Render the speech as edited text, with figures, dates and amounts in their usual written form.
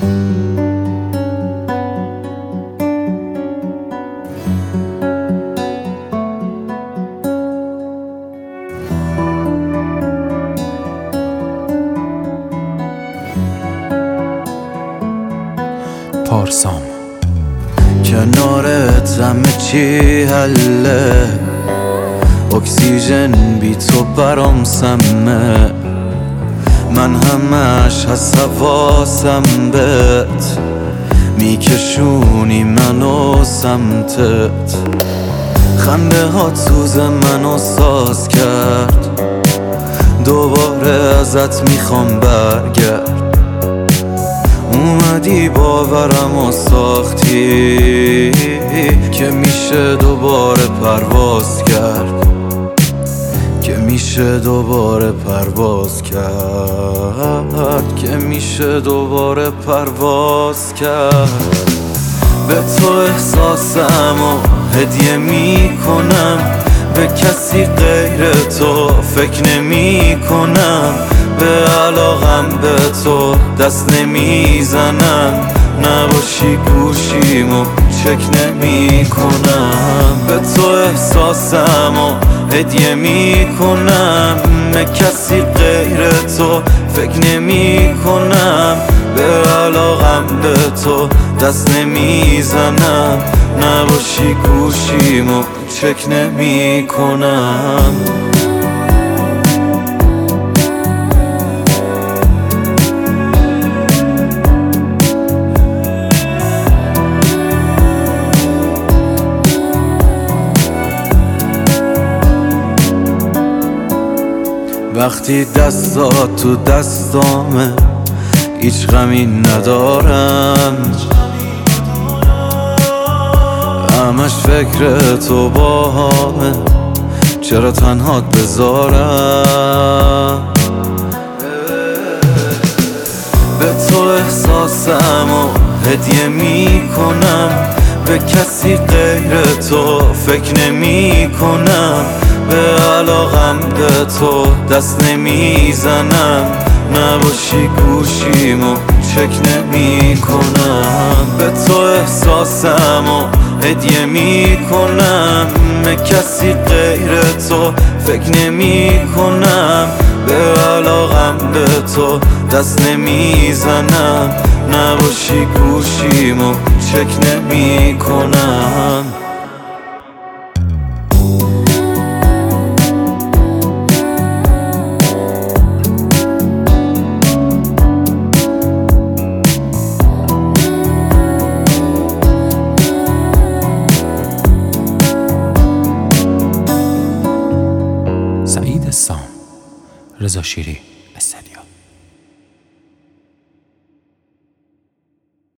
پارسام کنارت همه چی حله، اکسیژن بی تو برام سمه، من همش هست حواسم بهت، میکشونی منو سمتت، خنده ها سوز منو ساز کرد، دوباره ازت میخوام برگرد، اومدی باورم و ساختی که میشه دوباره پرواز کرد، که میشه دوباره پرواز کرد، که میشه دوباره پرواز کرد. به تو احساسمو هدیه میکنم، به کسی غیر تو فکر نمی کنم، به علاقم به تو دست نمیزنم، نباشی گوشیمو چک نمی کنم. به تو احساسمو هدیه میکنم، به کسی غیر تو فکر نمی کنم، به علاقم به تو دست نمیزنم، نباشی گوشیمو چک نمی کنم. وقتی دستات تو دستامه هیچ غمی ندارم، همش فکر تو باهامه، چرا تنهات بذارم. به تو احساسمو هدیه میکنم، به کسی غیر تو فکر نمی کنم، به علاقم به تو دست نمیزنم، نباشی گوشیمو چک نمی کنم. به تو احساسمو هدیه میکنم، به کسی غیر تو فکر نمی کنم، به علاقم به تو دست نمیزنم، نباشی گوشیمو چک نمی کنم. سعید سام، رضا شیری، استدیو.